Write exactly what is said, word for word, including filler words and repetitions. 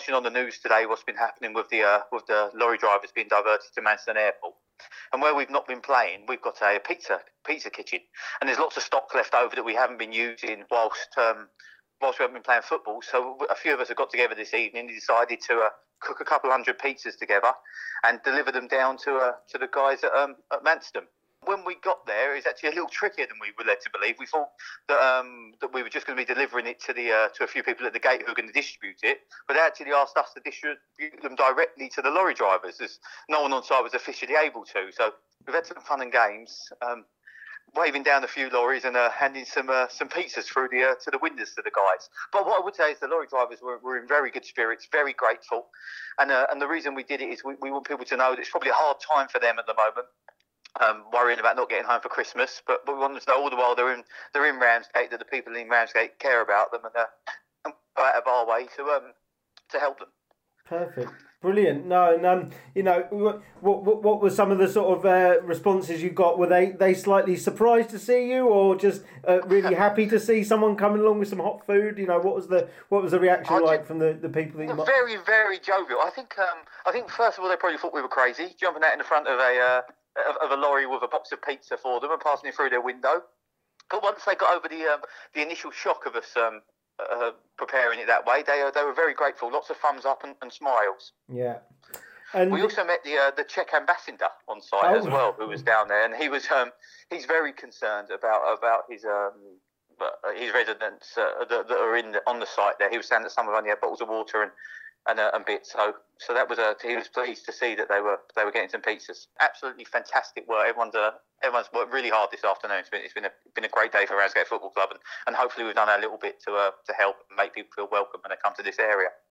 watching on the news today what's been happening with the uh, with the lorry drivers being diverted to Manston Airport. And where we've not been playing, we've got a pizza pizza kitchen, and there's lots of stock left over that we haven't been using whilst um, whilst we haven't been playing football. So a few of us have got together this evening and decided to uh, cook a couple hundred pizzas together and deliver them down to uh, to the guys at, um, at Manston. When we got there, it was actually a little trickier than we were led to believe. We thought that um, that we were just going to be delivering it to the uh, to a few people at the gate who were going to distribute it, but they actually asked us to distribute them directly to the lorry drivers, as no one on site was officially able to. So we've had some fun and games, um, waving down a few lorries and uh, handing some uh, some pizzas through the uh, to the windows to the guys. But what I would say is the lorry drivers were, were in very good spirits, very grateful, and uh, and the reason we did it is we, we want people to know that it's probably a hard time for them at the moment. Um, worrying about not getting home for Christmas, but, but we want them to know all the while they're in they're in Ramsgate, that the people in Ramsgate care about them and, uh, and go out of our way to um to help them. Perfect, brilliant. No, and um, you know, what what what were some of the sort of uh, responses you got? Were they they slightly surprised to see you, or just uh, really happy to see someone coming along with some hot food? You know, what was the what was the reaction I like from the, the people that you met? Very very jovial. I think um I think first of all they probably thought we were crazy, jumping out in the front of a. Uh, Of, of a lorry with a box of pizza for them and passing it through their window. But once they got over the um, the initial shock of us um, uh, preparing it that way, they uh, they were very grateful. Lots of thumbs up and, and smiles. Yeah. And we also met the uh, the Czech ambassador on site oh. as well, who was down there, and he was um, he's very concerned about about his um, his residents uh, that, that are in the, on the site there. He was saying that some of them only had bottles of water and. And, uh, and bits. So, so that was a. He was pleased to see that they were they were getting some pizzas. Absolutely fantastic work. Everyone's uh, everyone's worked really hard this afternoon. It's been it's been a been a great day for Ramsgate Football Club, and, and hopefully we've done our little bit to uh, to help and make people feel welcome when they come to this area.